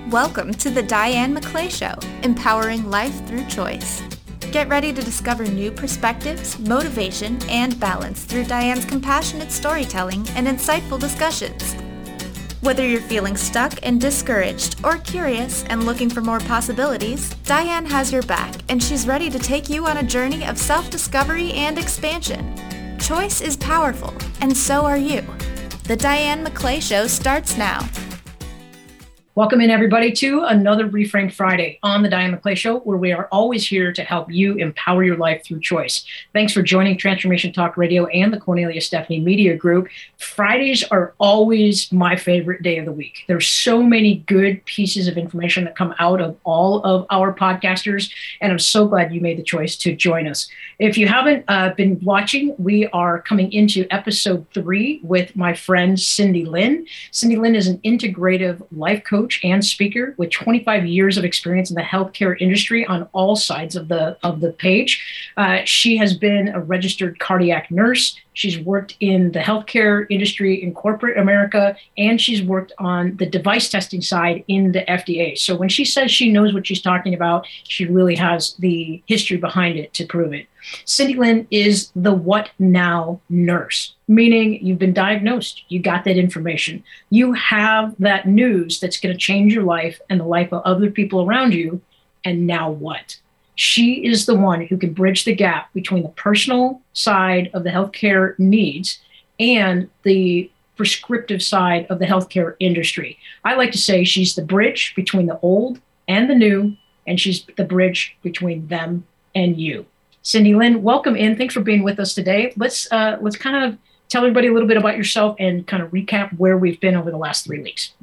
Welcome to the Diane McClay Show, empowering life through choice. Get ready to discover new perspectives, motivation, and balance through Diane's compassionate storytelling and insightful discussions. Whether you're feeling stuck and discouraged or curious and looking for more possibilities, Diane has your back and she's ready to take you on a journey of self-discovery and expansion. Choice is powerful, and so are you. The Diane McClay Show starts now. Welcome in, everybody, to another Reframe Friday on the Diane McClay Show, where we are always here to help you empower your life through choice. Thanks for joining Transformation Talk Radio and the Cornelia Stephanie Media Group. Fridays are always my favorite day of the week. There's so many good pieces of information that come out of all of our podcasters, and I'm so glad you made the choice to join us. If you haven't been watching, we are coming into episode 3 with my friend Cindy Lynn. Cindy Lynn is an integrative life coach and speaker with 25 years of experience in the healthcare industry on all sides of the page. She has been a registered cardiac nurse. She's worked in the healthcare industry in corporate America, and she's worked on the device testing side in the FDA. So when she says she knows what she's talking about, she really has the history behind it to prove it. Cindy Lynn is the what now nurse, meaning you've been diagnosed, you got that information, you have that news that's going to change your life and the life of other people around you, and now what? She is the one who can bridge the gap between the personal side of the healthcare needs and the prescriptive side of the healthcare industry. I like to say she's the bridge between the old and the new, and she's the bridge between them and you. Cindy Lynn, welcome in. Thanks for being with us today. Let's kind of tell everybody a little bit about yourself and kind of recap where we've been over the last 3 weeks.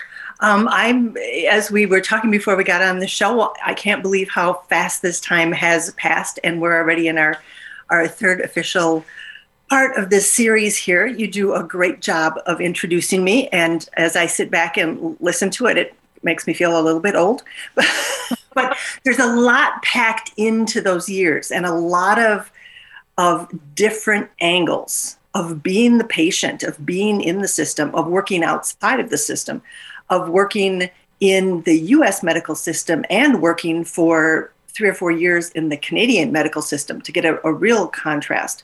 As we were talking before we got on the show, I can't believe how fast this time has passed, and we're already in our third official part of this series here. You do a great job of introducing me, and as I sit back and listen to it, it makes me feel a little bit old. But there's a lot packed into those years, and a lot of different angles of being the patient, of being in the system, of working outside of the system, of working in the U.S. medical system and working for 3 or 4 years in the Canadian medical system to get a real contrast.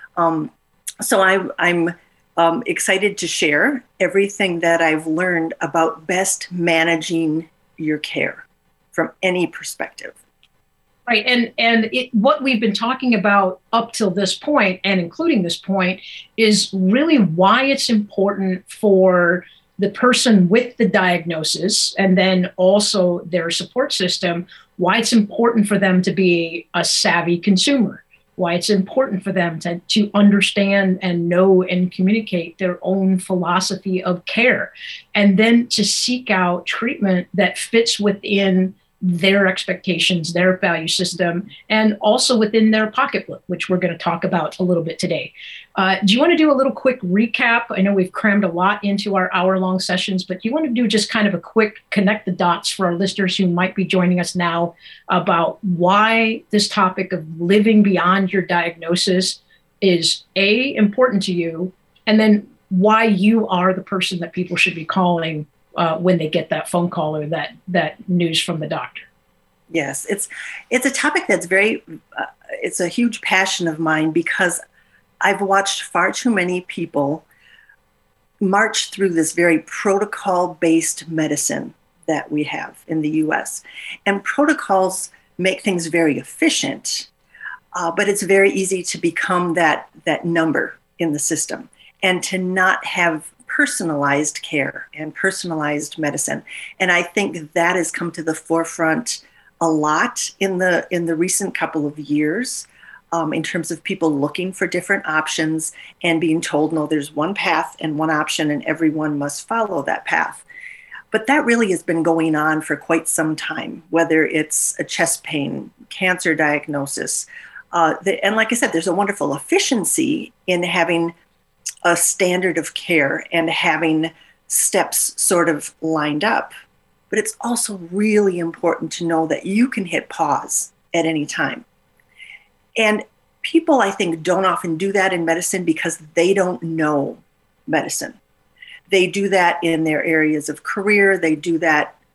So I'm excited to share everything that I've learned about best managing your care from any perspective. Right, and what we've been talking about up till this point, and including this point, is really why it's important for the person with the diagnosis and then also their support system, why it's important for them to be a savvy consumer, why it's important for them to understand and know and communicate their own philosophy of care, and then to seek out treatment that fits within their expectations, their value system, and also within their pocketbook, which we're going to talk about a little bit today. Do you want to do a little quick recap? I know we've crammed a lot into our hour-long sessions, but do you want to do just kind of a quick connect the dots for our listeners who might be joining us now about why this topic of living beyond your diagnosis is important to you, and then why you are the person that people should be calling when they get that phone call or that news from the doctor? Yes, it's a topic that's it's a huge passion of mine, because I've watched far too many people march through this very protocol-based medicine that we have in the U.S. And protocols make things very efficient, but it's very easy to become that number in the system and to not have personalized care and personalized medicine. And I think that has come to the forefront a lot in the recent couple of years, in terms of people looking for different options and being told, no, there's one path and one option and everyone must follow that path. But that really has been going on for quite some time, whether it's a chest pain, cancer diagnosis. And like I said, there's a wonderful efficiency in having a standard of care and having steps sort of lined up. But it's also really important to know that you can hit pause at any time. And people, I think, don't often do that in medicine because they don't know medicine. They do that in their areas of career. They do that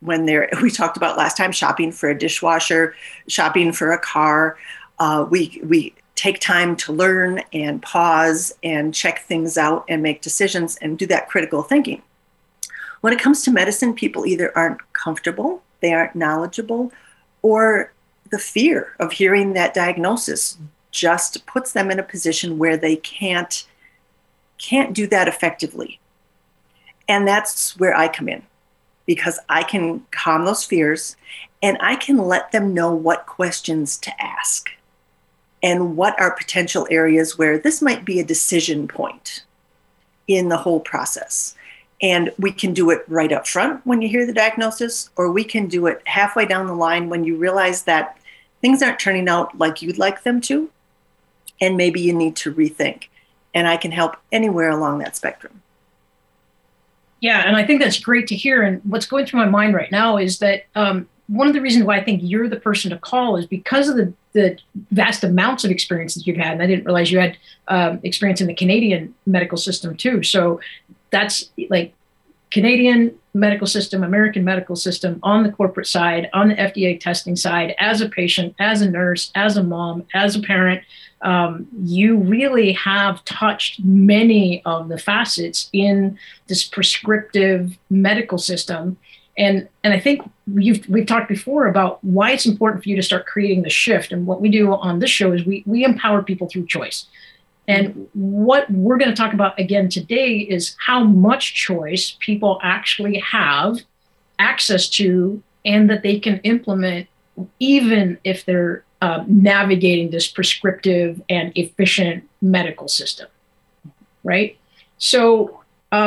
when we talked about last time, shopping for a dishwasher, shopping for a car. We take time to learn and pause and check things out and make decisions and do that critical thinking. When it comes to medicine, people either aren't comfortable, they aren't knowledgeable, or the fear of hearing that diagnosis just puts them in a position where they can't do that effectively. And that's where I come in, because I can calm those fears and I can let them know what questions to ask and what are potential areas where this might be a decision point in the whole process. And we can do it right up front when you hear the diagnosis, or we can do it halfway down the line when you realize that things aren't turning out like you'd like them to, and maybe you need to rethink. And I can help anywhere along that spectrum. Yeah, and I think that's great to hear. And what's going through my mind right now is that one of the reasons why I think you're the person to call is because of the vast amounts of experience that you've had. And I didn't realize you had experience in the Canadian medical system too. So that's like Canadian medical system, American medical system, on the corporate side, on the FDA testing side, as a patient, as a nurse, as a mom, as a parent. You really have touched many of the facets in this prescriptive medical system. And I think we've talked before about why it's important for you to start creating the shift. And what we do on this show is we empower people through choice. And what we're going to talk about again today is how much choice people actually have access to and that they can implement even if they're navigating this prescriptive and efficient medical system, right? So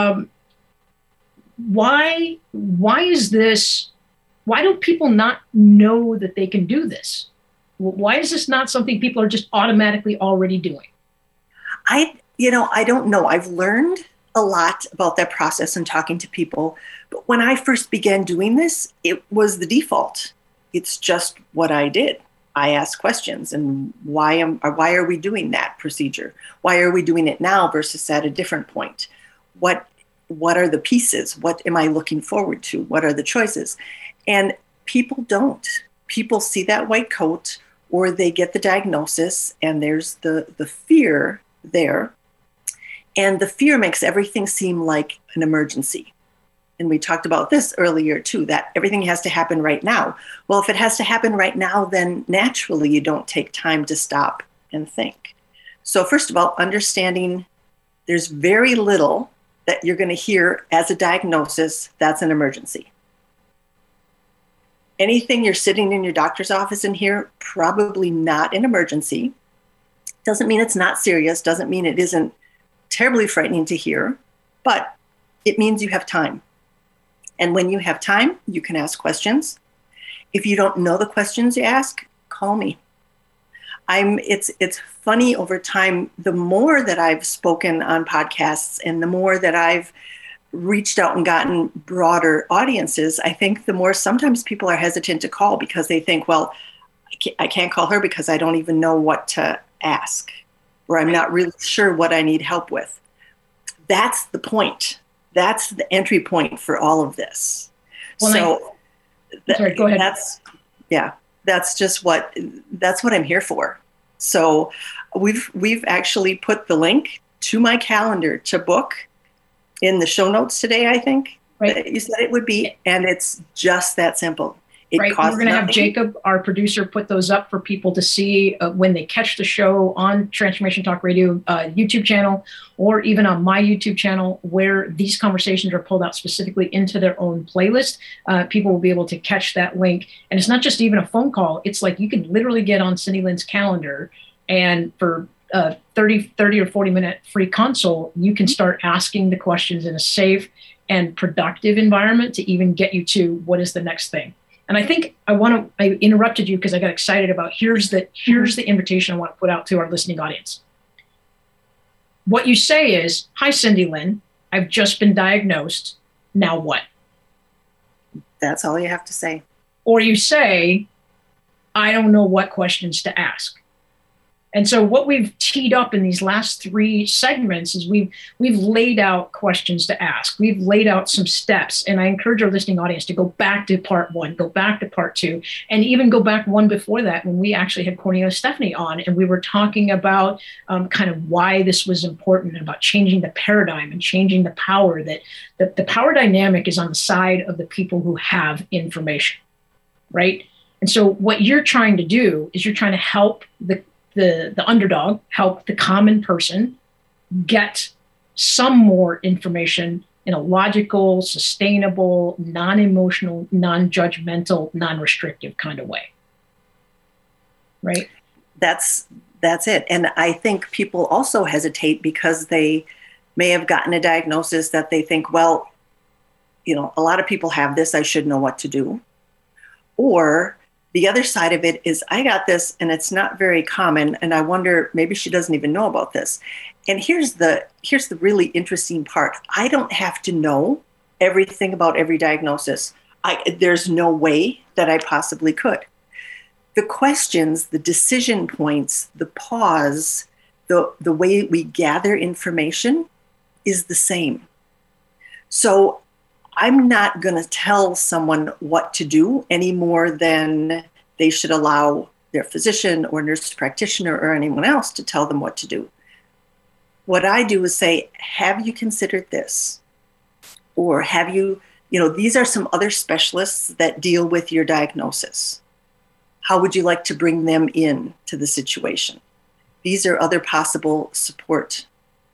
why is this? Why do people not know that they can do this? Why is this not something people are just automatically already doing? I don't know. I've learned a lot about that process and talking to people. But when I first began doing this, it was the default. It's just what I did. I asked questions, and why are we doing that procedure? Why are we doing it now versus at a different point? What are the pieces? What am I looking forward to? What are the choices? And people don't. People see that white coat, or they get the diagnosis, and there's the fear there. And the fear makes everything seem like an emergency. And we talked about this earlier too, that everything has to happen right now. Well, if it has to happen right now, then naturally you don't take time to stop and think. So first of all, understanding there's very little that you're going to hear as a diagnosis that's an emergency. Anything you're sitting in your doctor's office and hear, probably not an emergency. Doesn't mean it's not serious, doesn't mean it isn't terribly frightening to hear, but it means you have time. And when you have time, you can ask questions. If you don't know the questions you ask, call me. It's funny over time, the more that I've spoken on podcasts and the more that I've reached out and gotten broader audiences, I think the more sometimes people are hesitant to call because they think, well, I can't call her because I don't even know what to ask, or I'm not really sure what I need help with. That's the point. That's the entry point for all of this. Well, sorry, go ahead. That's what I'm here for. So we've actually put the link to my calendar to book in the show notes today, I think. Right. You said it would be, and it's just that simple. Right. We're going to have Jacob, our producer, put those up for people to see when they catch the show on Transformation Talk Radio YouTube channel, or even on my YouTube channel, where these conversations are pulled out specifically into their own playlist. People will be able to catch that link. And it's not just even a phone call. It's like you can literally get on Cindy Lynn's calendar, and for 30 or 40 minute free consult, you can start asking the questions in a safe and productive environment to even get you to what is the next thing. And I think I interrupted you because I got excited about here's the invitation I want to put out to our listening audience. What you say is, hi, Cindy Lynn, I've just been diagnosed. Now what? That's all you have to say. Or you say, I don't know what questions to ask. And so what we've teed up in these last 3 segments is we've laid out questions to ask. We've laid out some steps. And I encourage our listening audience to go back to part 1, go back to part 2, and even go back one before that when we actually had Cornelia Stephanie on, and we were talking about kind of why this was important, about changing the paradigm and changing the power, that the power dynamic is on the side of the people who have information, right? And so what you're trying to do is you're trying to help the underdog, help the common person get some more information in a logical, sustainable, non-emotional, non-judgmental, non-restrictive kind of way. Right? That's it. And I think people also hesitate because they may have gotten a diagnosis that they think, well, a lot of people have this, I should know what to do. Or the other side of it is, I got this and it's not very common, and I wonder, maybe she doesn't even know about this. And here's the really interesting part. I don't have to know everything about every diagnosis. There's no way that I possibly could. The questions, the decision points, the pause, the way we gather information is the same. So I'm not going to tell someone what to do any more than they should allow their physician or nurse practitioner or anyone else to tell them what to do. What I do is say, have you considered this? Or have you, these are some other specialists that deal with your diagnosis. How would you like to bring them in to the situation? These are other possible support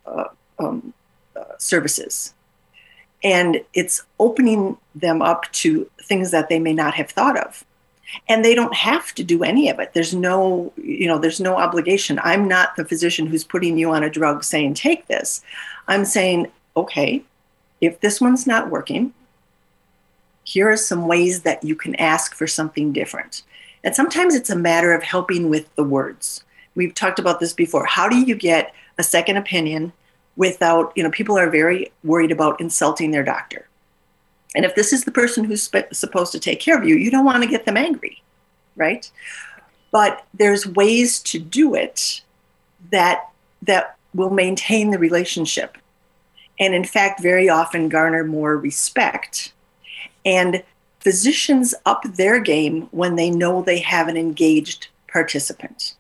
services. And it's opening them up to things that they may not have thought of. And they don't have to do any of it. There's no obligation. I'm not the physician who's putting you on a drug saying, take this. I'm saying, okay, if this one's not working, here are some ways that you can ask for something different. And sometimes it's a matter of helping with the words. We've talked about this before. How do you get a second opinion without, people are very worried about insulting their doctor. And if this is the person who's supposed to take care of you, you don't want to get them angry, right? But there's ways to do it that will maintain the relationship. And in fact, very often garner more respect. And physicians up their game when they know they have an engaged participant.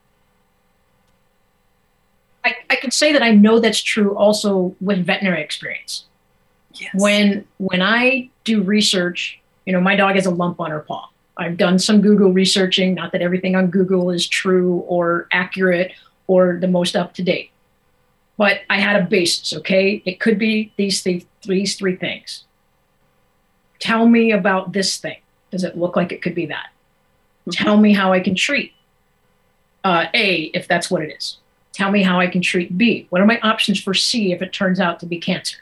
I can say that I know that's true also with veterinary experience. Yes. When I do research, my dog has a lump on her paw. I've done some Google researching, not that everything on Google is true or accurate or the most up to date, but I had a basis, okay? It could be these 3 things. Tell me about this thing. Does it look like it could be that? Mm-hmm. Tell me how I can treat A, if that's what it is. Tell me how I can treat B. What are my options for C if it turns out to be cancer?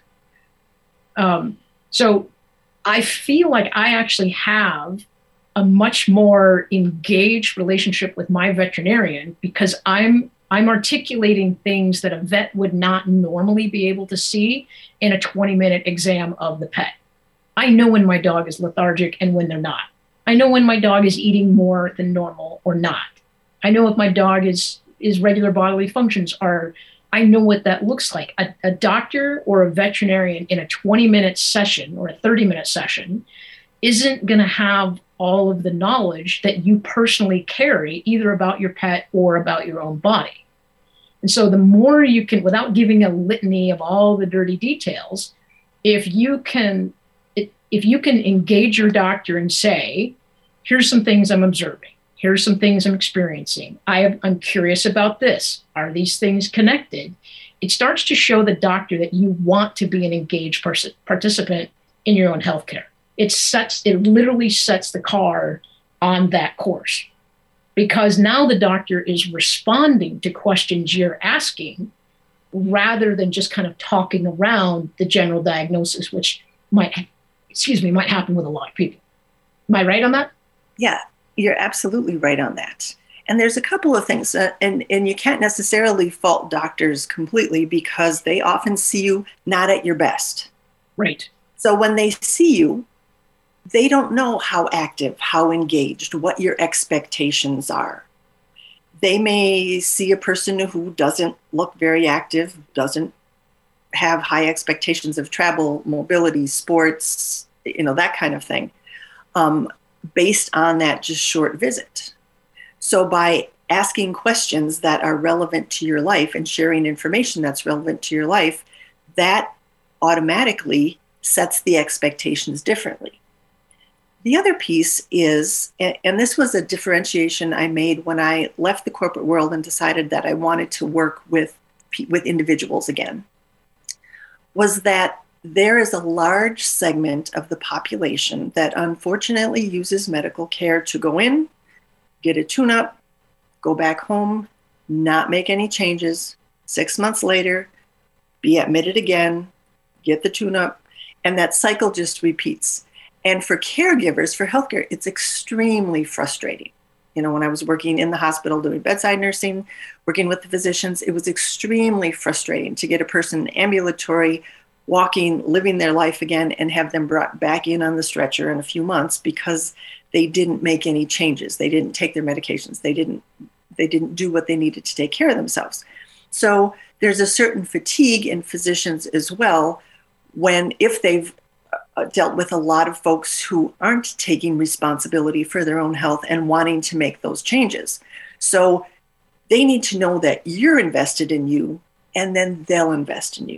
So I feel like I actually have a much more engaged relationship with my veterinarian because I'm articulating things that a vet would not normally be able to see in a 20-minute exam of the pet. I know when my dog is lethargic and when they're not. I know when my dog is eating more than normal or not. I know if my dog is regular bodily functions are. I know what that looks like. A doctor or a veterinarian in a 20-minute session or a 30-minute session isn't going to have all of the knowledge that you personally carry, either about your pet or about your own body. And so the more you can, without giving a litany of all the dirty details, if you can engage your doctor and say, here's some things I'm observing. Here's some things I'm experiencing. I'm curious about this. Are these things connected? It starts to show the doctor that you want to be an engaged participant in your own healthcare. It literally sets the car on that course because now the doctor is responding to questions you're asking rather than just kind of talking around the general diagnosis, which might happen with a lot of people. Am I right on that? Yeah. You're absolutely right on that. And there's a couple of things, and you can't necessarily fault doctors completely because they often see you not at your best. Right. So when they see you, they don't know how active, how engaged, what your expectations are. they may see a person who doesn't look very active, doesn't have high expectations of travel, mobility, sports, that kind of thing, based on that just short visit. So by asking questions that are relevant to your life and sharing information that's relevant to your life, that automatically sets the expectations differently. The other piece is, and this was a differentiation I made when I left the corporate world and decided that I wanted to work with individuals again, was that there is a large segment of the population that unfortunately uses medical care to go in, get a tune-up, go back home, not make any changes, 6 months later, be admitted again, get the tune-up, and that cycle just repeats. And for caregivers, for healthcare, it's extremely frustrating. When I was working in the hospital doing bedside nursing, working with the physicians, it was extremely frustrating to get a person ambulatory, walking, living their life again, and have them brought back in on the stretcher in a few months because they didn't make any changes. They didn't take their medications. They didn't do what they needed to take care of themselves. So there's a certain fatigue in physicians as well if they've dealt with a lot of folks who aren't taking responsibility for their own health and wanting to make those changes. So they need to know that you're invested in you, and then they'll invest in you.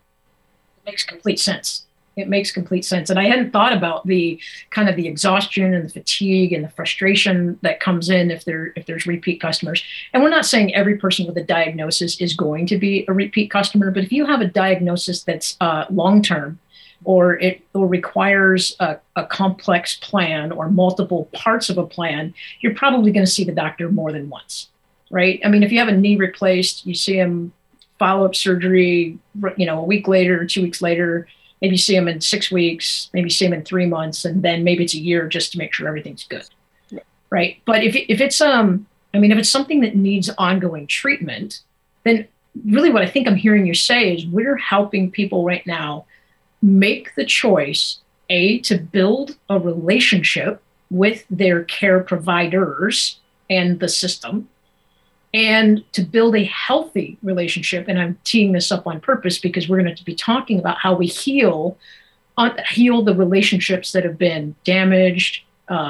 It makes complete sense. It makes complete sense. And I hadn't thought about the kind of the exhaustion and the fatigue and the frustration that comes in if there's repeat customers. And we're not saying every person with a diagnosis is going to be a repeat customer, but if you have a diagnosis that's long-term, or it requires a complex plan or multiple parts of a plan, you're probably going to see the doctor more than once, right? I mean, if you have a knee replaced, you see him follow-up surgery, a week later, 2 weeks later, maybe you see him in 6 weeks, maybe see him in 3 months, and then maybe it's a year just to make sure everything's good, right? But if it's something that needs ongoing treatment, then really what I think I'm hearing you say is we're helping people right now make the choice, to build a relationship with their care providers and the system, and to build a healthy relationship. And I'm teeing this up on purpose because we're going to be talking about how we heal the relationships that have been damaged,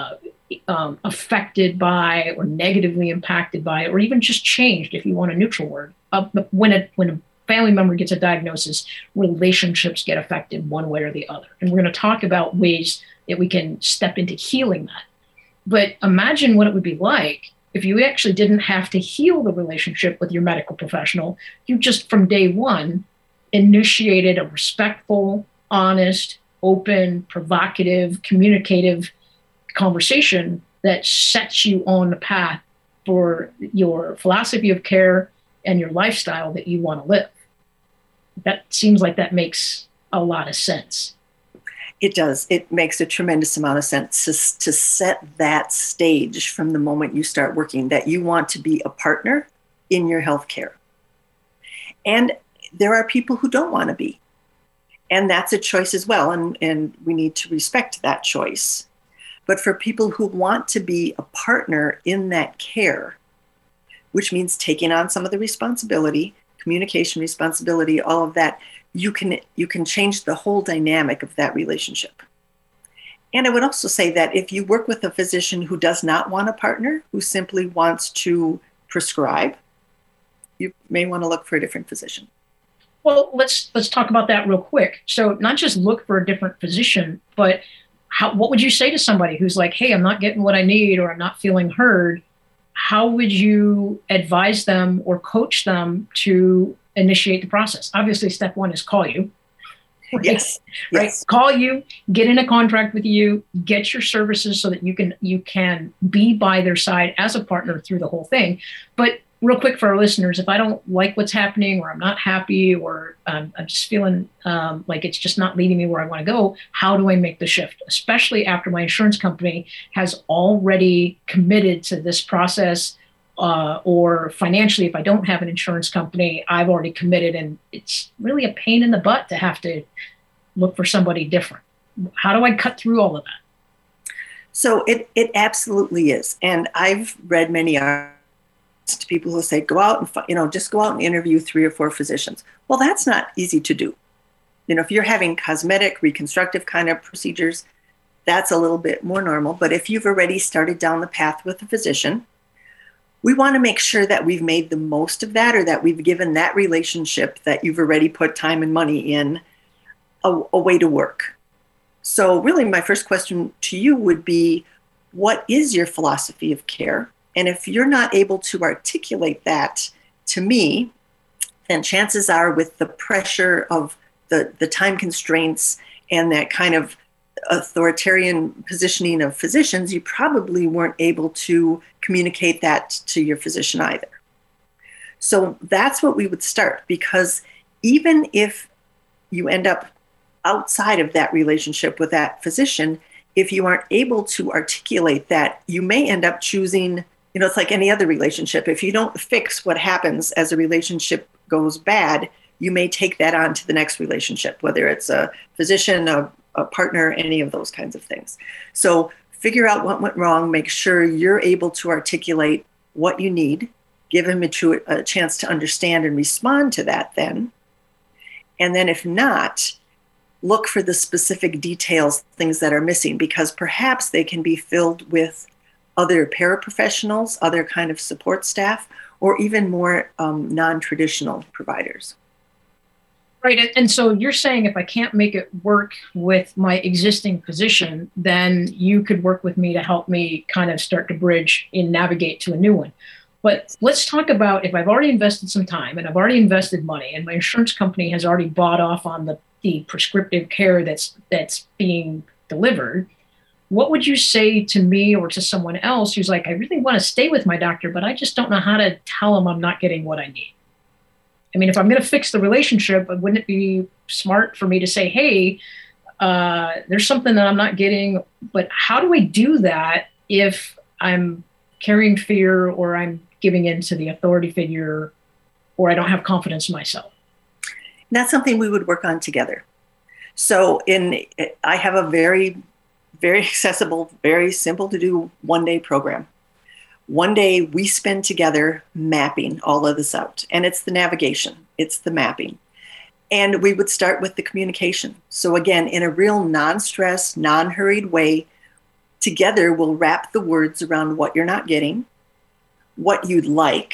affected by, or negatively impacted by, or even just changed, if you want a neutral word. When a family member gets a diagnosis, relationships get affected one way or the other. And we're going to talk about ways that we can step into healing that. But imagine what it would be like if you actually didn't have to heal the relationship with your medical professional. You just from day one initiated a respectful, honest, open, provocative, communicative conversation that sets you on the path for your philosophy of care and your lifestyle that you want to live. That seems like that makes a lot of sense. It does. It makes a tremendous amount of sense to set that stage from the moment you start working, that you want to be a partner in your healthcare. And there are people who don't want to be. And that's a choice as well. And we need to respect that choice. But for people who want to be a partner in that care, which means taking on some of the responsibility, communication responsibility, all of that, you can change the whole dynamic of that relationship. And I would also say that if you work with a physician who does not want a partner, who simply wants to prescribe, you may want to look for a different physician. Well, let's talk about that real quick. So not just look for a different physician, but what would you say to somebody who's like, hey, I'm not getting what I need, or I'm not feeling heard? How would you advise them or coach them to initiate the process? Obviously, step one is call you. Right? Yes. Right. Yes. Call you, get in a contract with you, get your services so that you can be by their side as a partner through the whole thing. But real quick for our listeners, if I don't like what's happening, or I'm not happy, or I'm just feeling like it's just not leading me where I want to go, how do I make the shift? Especially after my insurance company has already committed to this process, or financially, if I don't have an insurance company, I've already committed, and it's really a pain in the butt to have to look for somebody different. How do I cut through all of that? So it absolutely is. And I've read many articles to people who say, go out and, just go out and interview 3 or 4 physicians. Well, that's not easy to do. If you're having cosmetic, reconstructive kind of procedures, that's a little bit more normal. But if you've already started down the path with a physician, we want to make sure that we've made the most of that, or that we've given that relationship that you've already put time and money in a way to work. So really, my first question to you would be, what is your philosophy of care? And if you're not able to articulate that to me, then chances are, with the pressure of the time constraints and that kind of authoritarian positioning of physicians, you probably weren't able to communicate that to your physician either. So that's what we would start, because even if you end up outside of that relationship with that physician, if you aren't able to articulate that, you may end up choosing, it's like any other relationship. If you don't fix what happens as a relationship goes bad, you may take that on to the next relationship, whether it's a physician, a partner, any of those kinds of things. So figure out what went wrong, make sure you're able to articulate what you need, give him a chance to understand and respond to that then. And then if not, look for the specific details, things that are missing, because perhaps they can be filled with other paraprofessionals, other kind of support staff, or even more non-traditional providers. Right. And so you're saying if I can't make it work with my existing physician, then you could work with me to help me kind of start to bridge and navigate to a new one. But let's talk about, if I've already invested some time and I've already invested money and my insurance company has already bought off on the prescriptive care that's being delivered, what would you say to me or to someone else who's like, I really want to stay with my doctor, but I just don't know how to tell him I'm not getting what I need? I mean, if I'm going to fix the relationship, wouldn't it be smart for me to say, hey, there's something that I'm not getting, but how do I do that if I'm carrying fear, or I'm giving in to the authority figure, or I don't have confidence in myself? And that's something we would work on together. So I have a very, very accessible, very simple to do one-day program. One day we spend together mapping all of this out, and it's the navigation, it's the mapping. And we would start with the communication. So again, in a real non-stress, non-hurried way, together we'll wrap the words around what you're not getting, what you'd like.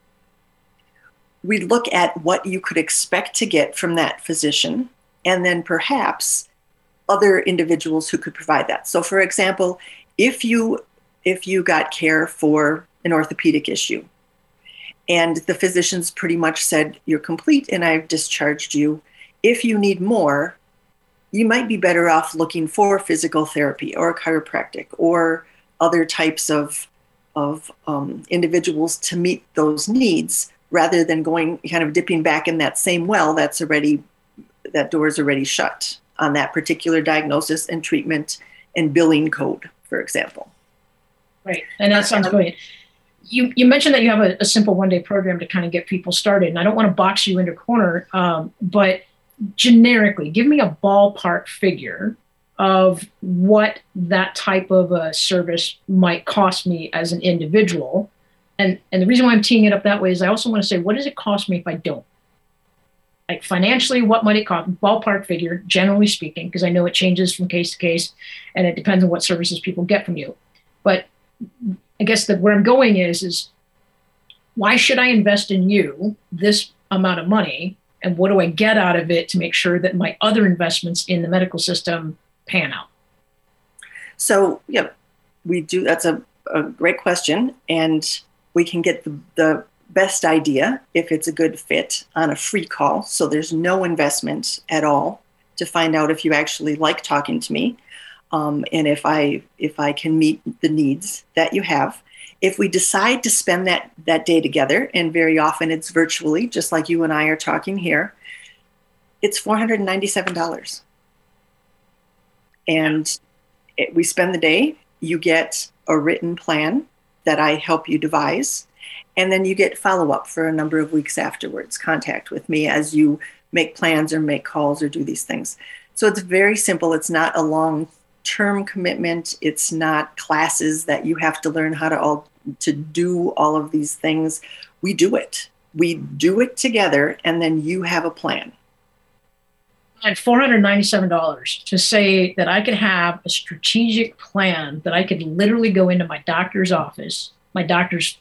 We'd look at what you could expect to get from that physician, and then perhaps other individuals who could provide that. So for example, if you got care for an orthopedic issue and the physicians pretty much said, you're complete and I've discharged you, if you need more, you might be better off looking for physical therapy or chiropractic or other types of individuals to meet those needs, rather than going kind of dipping back in that same well that door is already shut on that particular diagnosis and treatment and billing code, for example. Right. And that sounds great. You mentioned that you have a simple one-day program to kind of get people started. And I don't want to box you into a corner, but generically, give me a ballpark figure of what that type of a service might cost me as an individual. And the reason why I'm teeing it up that way is I also want to say, what does it cost me if I don't? Like financially, what might it cost? Ballpark figure, generally speaking, because I know it changes from case to case and it depends on what services people get from you. But I guess where I'm going is why should I invest in you this amount of money, and what do I get out of it to make sure that my other investments in the medical system pan out? So, yeah, we do. That's a great question, and we can get the best idea if it's a good fit on a free call. So there's no investment at all to find out if you actually like talking to me. And if I can meet the needs that you have. If we decide to spend that day together, and very often it's virtually, just like you and I are talking here, it's $497. And we spend the day, you get a written plan that I help you devise, and then you get follow-up for a number of weeks afterwards, contact with me as you make plans or make calls or do these things. So it's very simple. It's not a long-term commitment. It's not classes that you have to learn how to all to do all of these things, we do it. We do it together, and then you have a plan. And $497 to say that I could have a strategic plan that I could literally go into my doctor's office, my doctor's,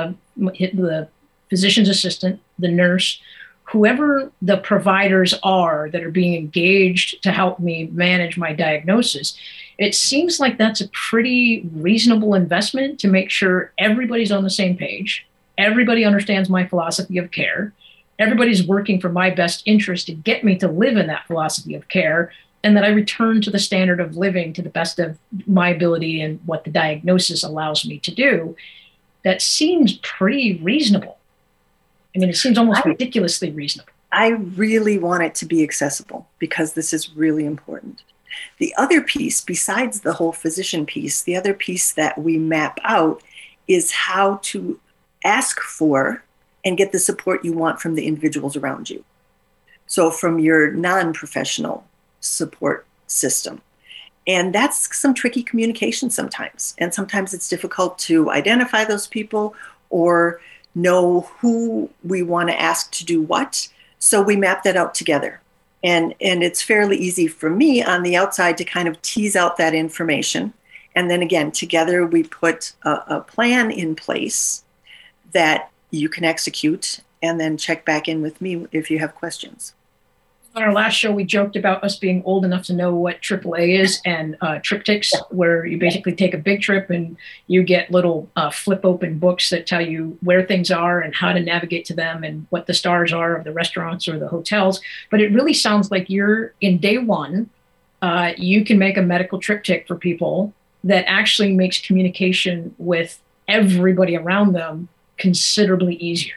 the physician's assistant, the nurse, whoever the providers are that are being engaged to help me manage my diagnosis. It seems like that's a pretty reasonable investment to make sure everybody's on the same page. Everybody understands my philosophy of care. Everybody's working for my best interest to get me to live in that philosophy of care, and that I return to the standard of living to the best of my ability and what the diagnosis allows me to do. That seems pretty reasonable. I mean, it seems almost ridiculously reasonable. I really want it to be accessible because this is really important. The other piece, besides the whole physician piece, the other piece that we map out is how to ask for and get the support you want from the individuals around you. So from your non-professional support system. And that's some tricky communication sometimes. And sometimes it's difficult to identify those people or know who we want to ask to do what. So we map that out together. And it's fairly easy for me on the outside to kind of tease out that information. And then again, together we put a plan in place that you can execute, and then check back in with me if you have questions. On our last show, we joked about us being old enough to know what AAA is and triptychs, where you basically take a big trip and you get little flip open books that tell you where things are and how to navigate to them and what the stars are of the restaurants or the hotels. But it really sounds like you're in day one. You can make a medical triptych for people that actually makes communication with everybody around them considerably easier.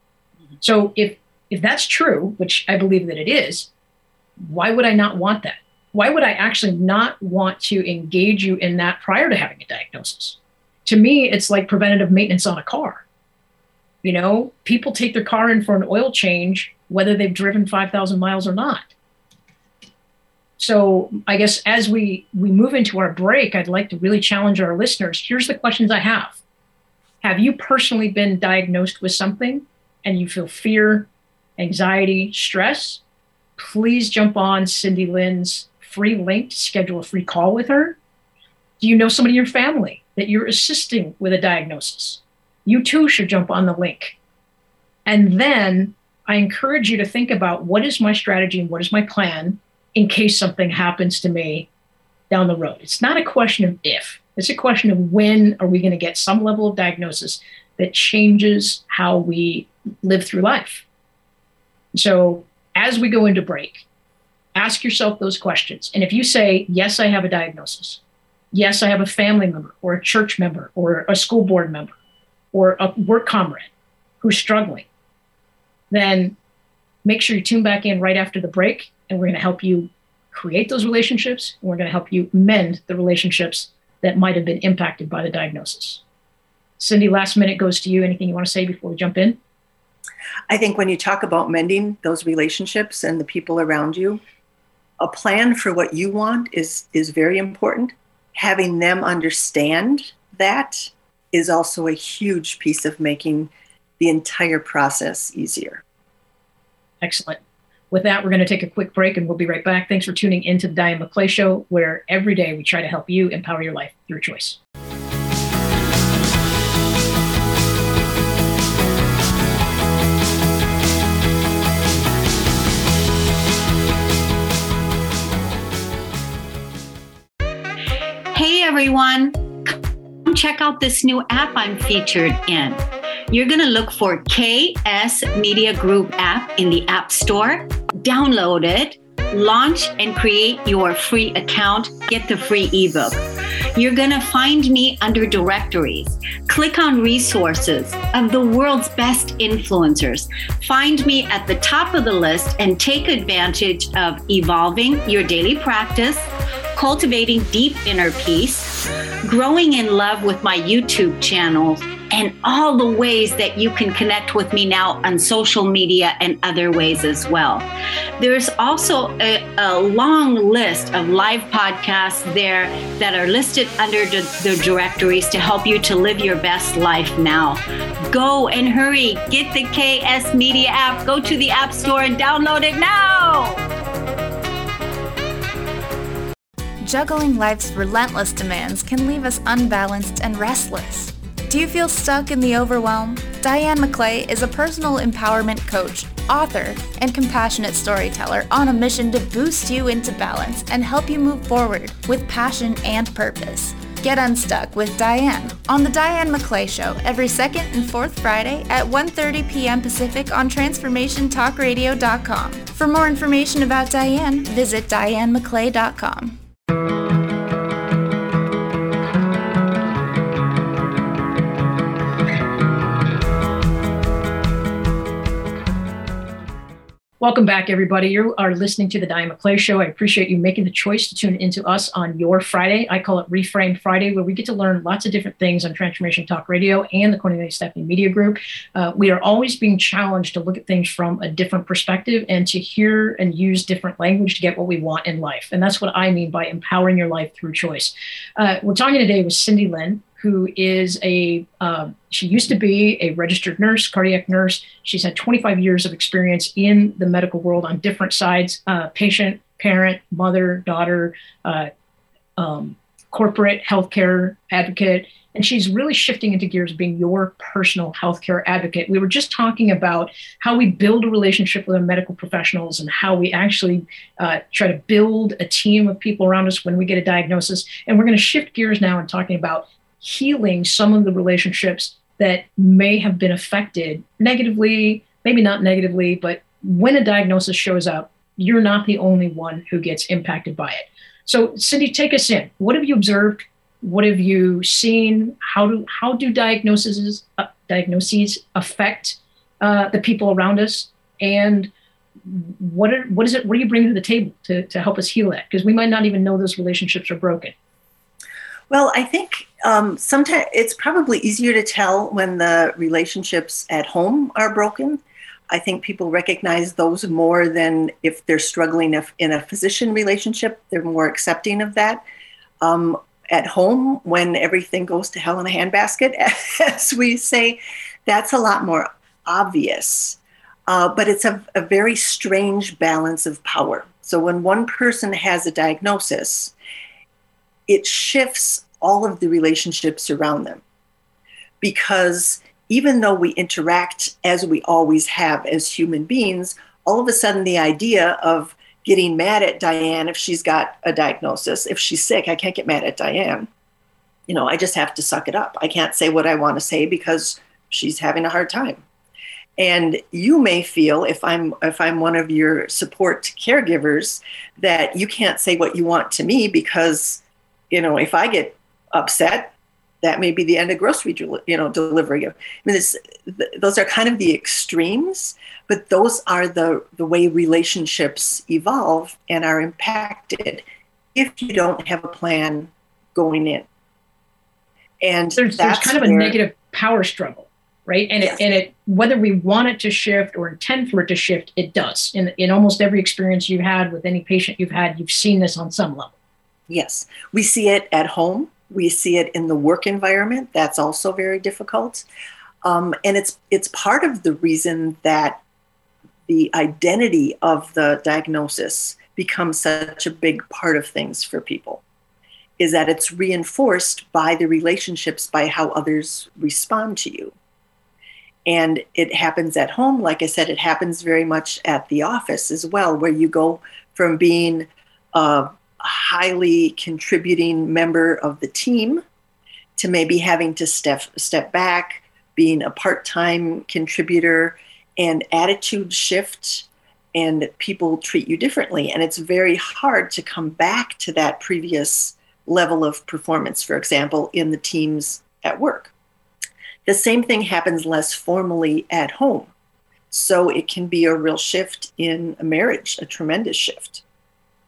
So if that's true, which I believe that it is, why would I not want that? Why would I actually not want to engage you in that prior to having a diagnosis? To me, it's like preventative maintenance on a car. You know, people take their car in for an oil change, whether they've driven 5,000 miles or not. So I guess as we move into our break, I'd like to really challenge our listeners. Here's the questions I have. Have you personally been diagnosed with something and you feel fear, anxiety, stress? Please jump on Cindy Lynn's free link to schedule a free call with her. Do you know somebody in your family that you're assisting with a diagnosis? You too should jump on the link. And then I encourage you to think about what is my strategy and what is my plan in case something happens to me down the road. It's not a question of if. It's a question of when are we going to get some level of diagnosis that changes how we live through life. So as we go into break, ask yourself those questions. And if you say, yes, I have a diagnosis. Yes, I have a family member or a church member or a school board member or a work comrade who's struggling, then make sure you tune back in right after the break, and we're going to help you create those relationships, and we're going to help you mend the relationships that might have been impacted by the diagnosis. Cindy, last minute goes to you. Anything you want to say before we jump in? I think when you talk about mending those relationships and the people around you, a plan for what you want is very important. Having them understand that is also a huge piece of making the entire process easier. Excellent. With that, we're going to take a quick break and we'll be right back. Thanks for tuning into the Diane McClay Show, where every day we try to help you empower your life through choice. Hey everyone, come check out this new app I'm featured in. You're going to look for KS Media Group app in the App Store, download it, launch and create your free account, get the free ebook. You're going to find me under directories. Click on resources of the world's best influencers. Find me at the top of the list and take advantage of evolving your daily practice, cultivating deep inner peace, growing in love with my YouTube channel, and all the ways that you can connect with me now on social media and other ways as well. There's also a long list of live podcasts there that are listed under the directories to help you to live your best life now. Go and hurry, get the KS Media app, go to the App Store and download it now. Juggling life's relentless demands can leave us unbalanced and restless. Do you feel stuck in the overwhelm? Diane McClay is a personal empowerment coach, author, and compassionate storyteller on a mission to boost you into balance and help you move forward with passion and purpose. Get unstuck with Diane on The Diane McClay Show every second and fourth Friday at 1:30 p.m. Pacific on TransformationTalkRadio.com. For more information about Diane, visit DianeMcClay.com. Welcome back, everybody. You are listening to the Diane McClay Show. I appreciate you making the choice to tune into us on your Friday. I call it Reframe Friday, where we get to learn lots of different things on Transformation Talk Radio and the Cornelia Stephanie Media Group. We are always being challenged to look at things from a different perspective and to hear and use different language to get what we want in life. And that's what I mean by empowering your life through choice. We're talking today with Cindy Lynn, who is she used to be a registered nurse, cardiac nurse. She's had 25 years of experience in the medical world on different sides, patient, parent, mother, daughter, corporate healthcare advocate. And she's really shifting into gears being your personal healthcare advocate. We were just talking about how we build a relationship with our medical professionals and how we actually try to build a team of people around us when we get a diagnosis. And we're going to shift gears now and talking about healing some of the relationships that may have been affected negatively, maybe not negatively, but when a diagnosis shows up, you're not the only one who gets impacted by it. So Cindy, take us in. What have you observed? What have you seen? How do diagnoses affect the people around us? And what do you bring to the table to help us heal that? Because we might not even know those relationships are broken. Well, I think sometimes it's probably easier to tell when the relationships at home are broken. I think people recognize those more than if they're struggling in a physician relationship. They're more accepting of that. At home, when everything goes to hell in a handbasket, as we say, that's a lot more obvious. But it's a very strange balance of power. So when one person has a diagnosis, it shifts all of the relationships around them. Because even though we interact as we always have as human beings, all of a sudden the idea of getting mad at Diane if she's got a diagnosis, if she's sick, I can't get mad at Diane. I just have to suck it up. I can't say what I want to say because she's having a hard time. And you may feel, if I'm one of your support caregivers, that you can't say what you want to me because if I get upset, that may be the end of grocery, delivery. I mean, those are kind of the extremes, but those are the way relationships evolve and are impacted if you don't have a plan going in. And there's kind of a negative power struggle, right? And yes. it whether we want it to shift or intend for it to shift, it does. In almost every experience you've had with any patient you've had, you've seen this on some level. Yes, we see it at home. We see it in the work environment. That's also very difficult. And it's part of the reason that the identity of the diagnosis becomes such a big part of things for people, is that it's reinforced by the relationships, by how others respond to you. And it happens at home. Like I said, it happens very much at the office as well, where you go from being a highly contributing member of the team to maybe having to step back, being a part-time contributor, and attitude shift, and people treat you differently. And it's very hard to come back to that previous level of performance, for example, in the teams at work. The same thing happens less formally at home. So it can be a real shift in a marriage, a tremendous shift.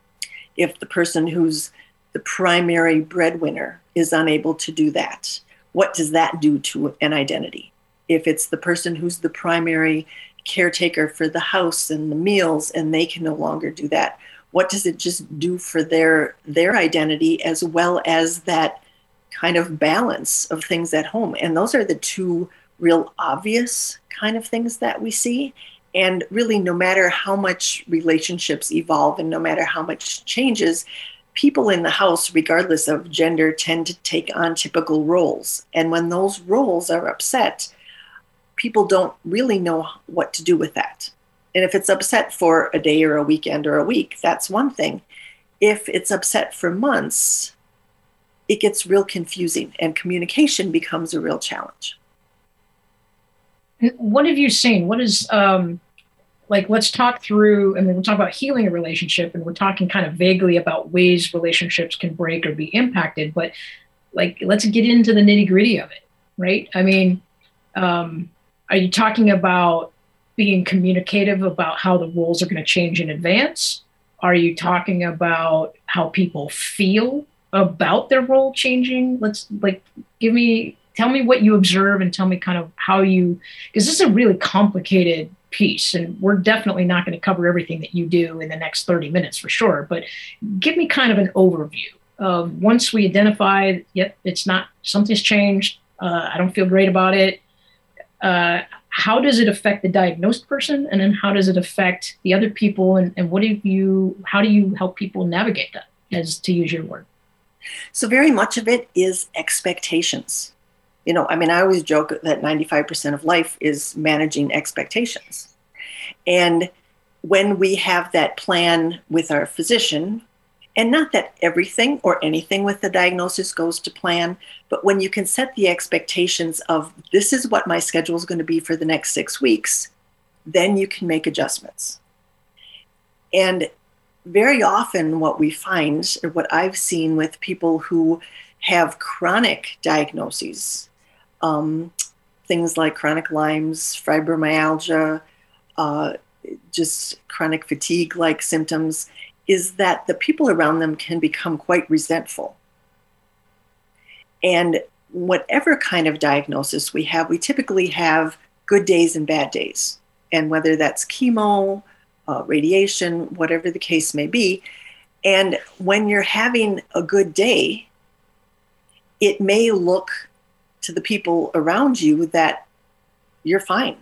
If the person who's the primary breadwinner is unable to do that, what does that do to an identity? If it's the person who's the primary caretaker for the house and the meals, and they can no longer do that, what does it just do for their identity, as well as that kind of balance of things at home? And those are the two real obvious kind of things that we see. And really, no matter how much relationships evolve and no matter how much changes, people in the house, regardless of gender, tend to take on typical roles. And when those roles are upset, people don't really know what to do with that. And if it's upset for a day or a weekend or a week, that's one thing. If it's upset for months, it gets real confusing and communication becomes a real challenge. What have you seen? What is, let's talk through, we'll talk about healing a relationship, and we're talking kind of vaguely about ways relationships can break or be impacted, but let's get into the nitty gritty of it, right? Are you talking about being communicative about how the roles are going to change in advance? Are you talking about how people feel about their role changing? Tell me what you observe and tell me kind of how because this is a really complicated piece, and we're definitely not going to cover everything that you do in the next 30 minutes for sure, but give me kind of an overview of, once we identify, yep, something's changed, I don't feel great about it, how does it affect the diagnosed person? And then how does it affect the other people? And how do you help people navigate that, as to use your word? So very much of it is expectations. I always joke that 95% of life is managing expectations. And when we have that plan with our physician, and not that everything or anything with the diagnosis goes to plan, but when you can set the expectations of, this is what my schedule is going to be for the next 6 weeks, then you can make adjustments. And very often what we find, or what I've seen with people who have chronic diagnoses, things like chronic Lyme's, fibromyalgia, just chronic fatigue-like symptoms, is that the people around them can become quite resentful. And whatever kind of diagnosis we have, we typically have good days and bad days. And whether that's chemo, radiation, whatever the case may be. And when you're having a good day, it may look to the people around you that you're fine.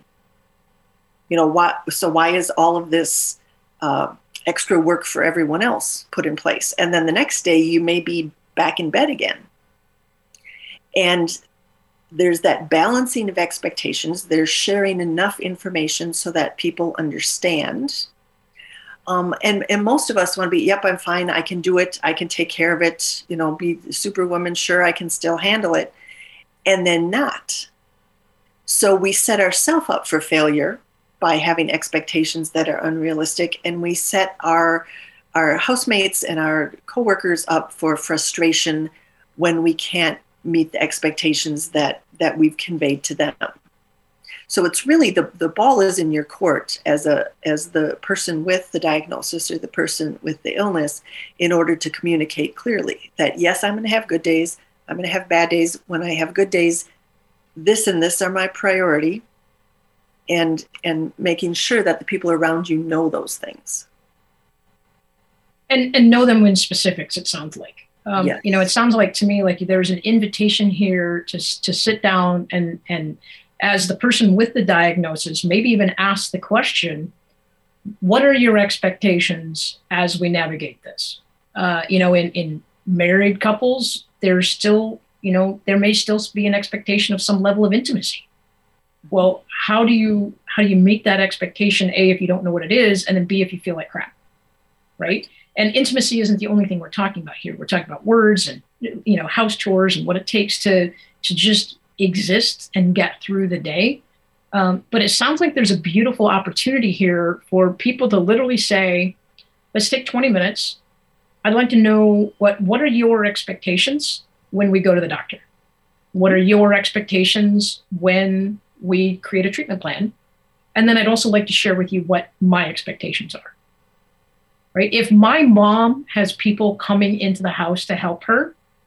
Why is all of this extra work for everyone else put in place? And then the next day you may be back in bed again. And there's that balancing of expectations. There's sharing enough information so that people understand. And most of us want to be, yep, I'm fine. I can do it. I can take care of it. Be superwoman. Sure, I can still handle it. And then not. So we set ourselves up for failure by having expectations that are unrealistic, and we set our housemates and our coworkers up for frustration when we can't meet the expectations that we've conveyed to them. So it's really the ball is in your court as the person with the diagnosis or the person with the illness, in order to communicate clearly that, yes, I'm going to have good days, I'm going to have bad days. When I have good days, this and this are my priority. And making sure that the people around you know those things. And know them in specifics, it sounds like. Yes. It sounds like to me like there's an invitation here to sit down and as the person with the diagnosis, maybe even ask the question, what are your expectations as we navigate this? In married couples, there's still, there may still be an expectation of some level of intimacy. Well, how do you meet that expectation, A, if you don't know what it is, and then B, if you feel like crap, right? And intimacy isn't the only thing we're talking about here. We're talking about words and, house chores and what it takes to just exist and get through the day. But it sounds like there's a beautiful opportunity here for people to literally say, let's take 20 minutes. I'd like to know what are your expectations when we go to the doctor? What are your expectations when we create a treatment plan? And then I'd also like to share with you what my expectations are, right? If my mom has people coming into the house to help her,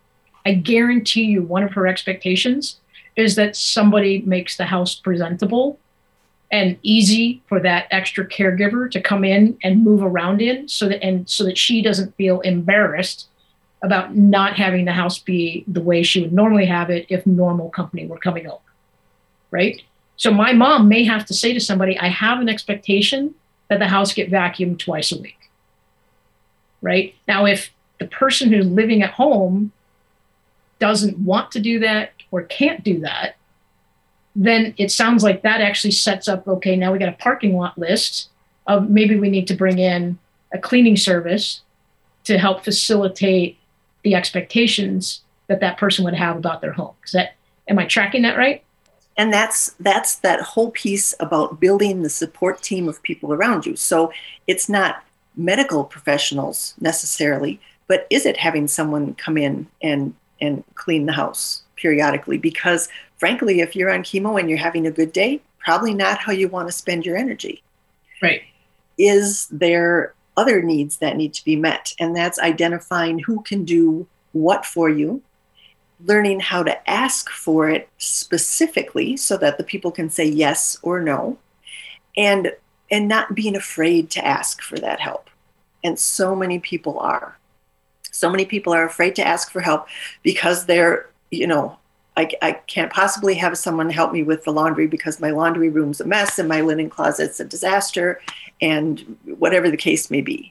I guarantee you one of her expectations is that somebody makes the house presentable and easy for that extra caregiver to come in and move around in, so that she doesn't feel embarrassed about not having the house be the way she would normally have it if normal company were coming over, right? So my mom may have to say to somebody, I have an expectation that the house get vacuumed twice a week, right? Now, if the person who's living at home doesn't want to do that or can't do that, then it sounds like that actually sets up, okay, now we got a parking lot list of maybe we need to bring in a cleaning service to help facilitate the expectations that that person would have about their home. Am I tracking that right? And that's that whole piece about building the support team of people around you. So it's not medical professionals necessarily, but is it having someone come in and clean the house periodically? Because frankly, if you're on chemo and you're having a good day, probably not how you want to spend your energy. Right. Is there other needs that need to be met? And that's identifying who can do what for you, learning how to ask for it specifically so that the people can say yes or no, and not being afraid to ask for that help. And so many people are. So many people are afraid to ask for help because they're, I can't possibly have someone help me with the laundry because my laundry room's a mess and my linen closet's a disaster, and whatever the case may be.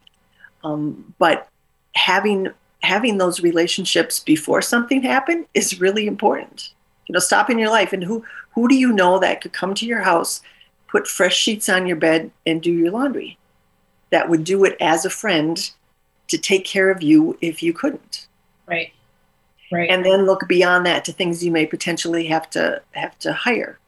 But having those relationships before something happened is really important. Stop in your life, and who do you know that could come to your house, put fresh sheets on your bed, and do your laundry? That would do it as a friend to take care of you if you couldn't. Right. Right. And then look beyond that to things you may potentially have to hire.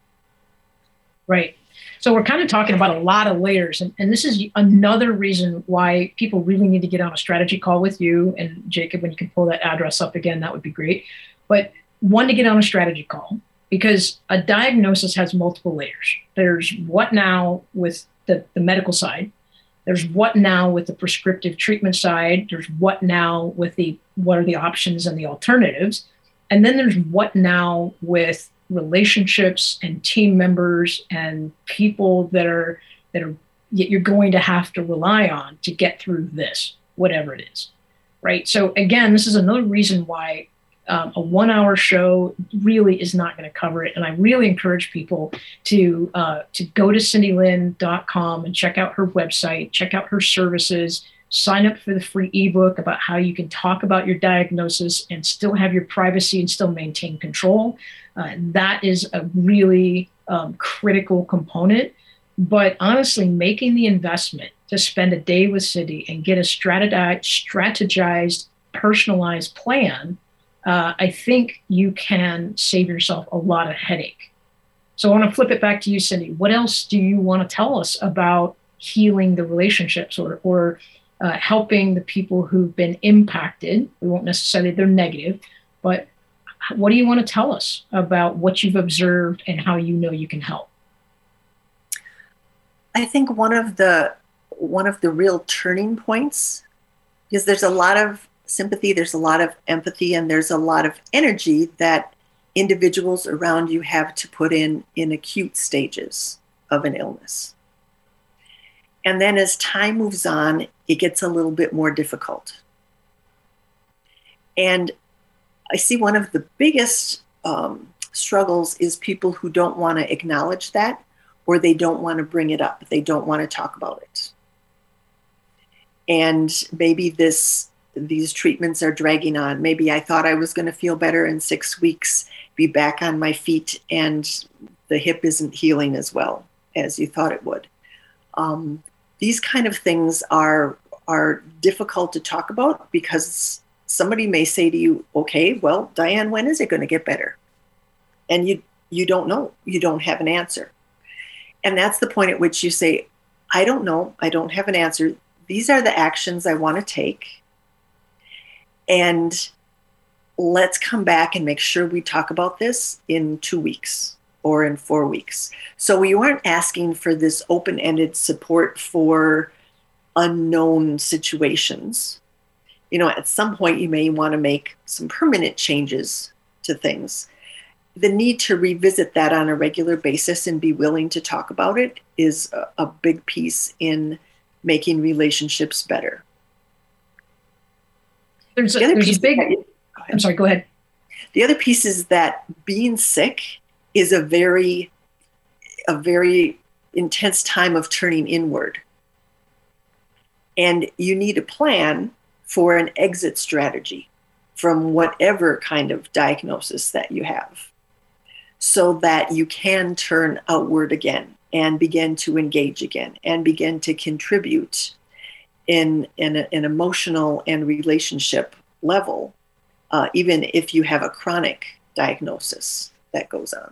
Right. So we're kind of talking about a lot of layers. And this is another reason why people really need to get on a strategy call with you. And Jacob, when you can pull that address up again, that would be great. But one, to get on a strategy call, because a diagnosis has multiple layers. There's what now with the medical side. There's what now with the prescriptive treatment side. There's what now with what are the options and the alternatives. And then there's what now with relationships and team members and people that are you're going to have to rely on to get through this, whatever it is, right? So again, this is another reason why a 1 hour show really is not going to cover it. And I really encourage people to go to cindylynn.com and check out her website, check out her services, sign up for the free ebook about how you can talk about your diagnosis and still have your privacy and still maintain control. That is a really critical component. But honestly, making the investment to spend a day with Cindy and get a strategized, personalized plan, I think you can save yourself a lot of headache. So I want to flip it back to you, Cindy. What else do you want to tell us about healing the relationships or helping the people who've been impacted? We won't necessarily, they're negative, but what do you want to tell us about what you've observed and how you know you can help? I think one of the real turning points, because there's a lot of sympathy, there's a lot of empathy, and there's a lot of energy that individuals around you have to put in acute stages of an illness. And then as time moves on, it gets a little bit more difficult. And I see one of the biggest struggles is people who don't want to acknowledge that, or they don't want to bring it up. They don't want to talk about it. And maybe these treatments are dragging on. Maybe I thought I was going to feel better in 6 weeks, be back on my feet, and the hip isn't healing as well as you thought it would. These kind of things are difficult to talk about because somebody may say to you, okay, well, Diane, when is it going to get better? And you don't know. You don't have an answer. And that's the point at which you say, I don't know. I don't have an answer. These are the actions I want to take. And let's come back and make sure we talk about this in 2 weeks or in 4 weeks. So we weren't asking for this open-ended support for unknown situations. At some point you may want to make some permanent changes to things. The need to revisit that on a regular basis and be willing to talk about it is a big piece in making relationships better. I'm sorry, go ahead. The other piece is that being sick is a very intense time of turning inward. And you need a plan for an exit strategy from whatever kind of diagnosis that you have, so that you can turn outward again and begin to engage again and begin to contribute in an emotional and relationship level, even if you have a chronic diagnosis that goes on.